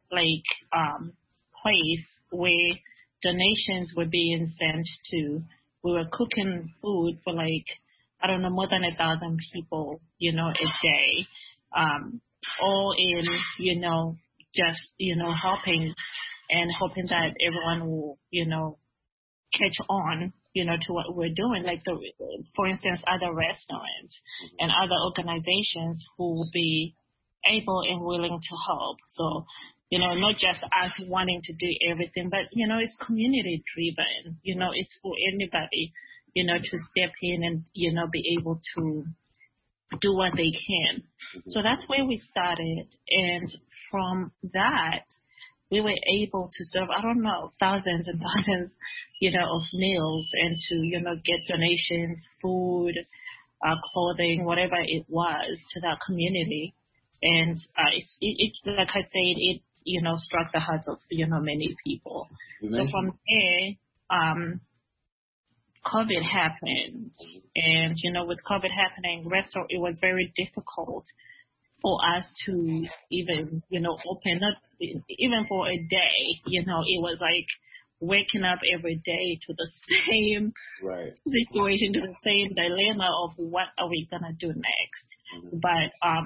place where donations were being sent to. We were cooking food for more than 1,000 people, a day, all in, just, helping and hoping that everyone will, catch on, to what we're doing. For instance, other restaurants and other organizations who will be able and willing to help. So, not just us wanting to do everything, but, it's community driven. It's for anybody, to step in and, be able to do what they can. So that's where we started. And from that, we were able to serve, thousands and thousands, of meals and to, get donations, food, clothing, whatever it was to that community. And it like I said, it struck the hearts of, many people. So from there, COVID happened. And, with COVID happening, it was very difficult for us to even, open up, even for a day. It was like waking up every day to the same situation, to the same dilemma of what are we going to do next. But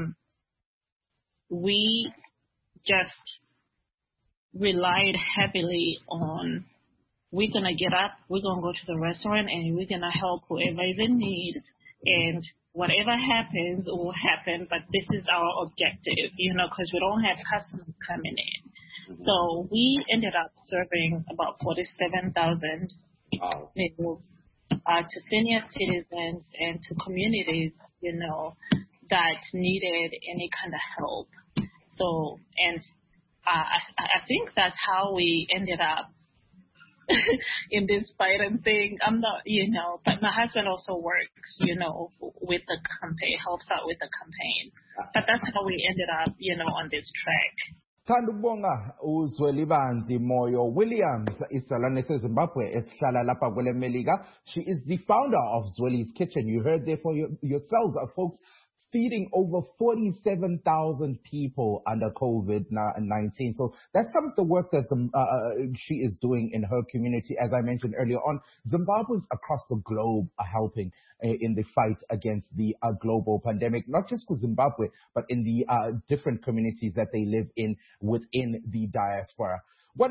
we just relied heavily on, we're going to get up, we're going to go to the restaurant, and we're going to help whoever is in need. And whatever happens will happen, but this is our objective, because we don't have customers coming in. So we ended up serving about 47,000 meals to senior citizens and to communities, that needed any kind of help. So, and I think that's how we ended up in this Biden thing. I'm not, but my husband also works, with the campaign, helps out with the campaign. But that's how we ended up, on this track. Sithanda ukubonga uZwelibanzi Moyo Williams, isalane seZimbabwe esihlala lapha kwele Melika. She is the founder of Zweli's Kitchen. You heard there for yourselves, folks, feeding over 47,000 people under COVID-19. So that's some of the work that she is doing in her community. As I mentioned earlier on, Zimbabweans across the globe are helping in the fight against the global pandemic, not just for Zimbabwe, but in the different communities that they live in within the diaspora. Once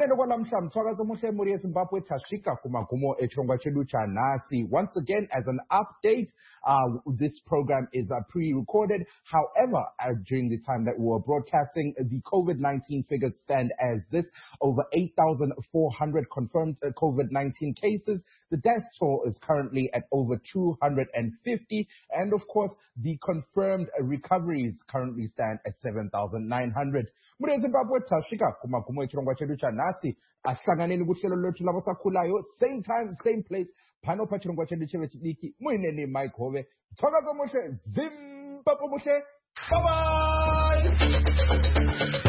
again, as an update, this program is pre-recorded. However, during the time that we were broadcasting, the COVID-19 figures stand as this: over 8,400 confirmed COVID-19 cases. The death toll is currently at over 250. And of course, the confirmed recoveries currently stand at 7,900. muri ezimbabwe tasvika kumagumo echirongwa chedu chanhasi. Asangane kuhlelo lwetu lavasakhulayo, same time same place, pano pachirongwa chedu chevechidiki muineni Mike Hove. Toka komushe, Zimbabwe mushe, bye bye.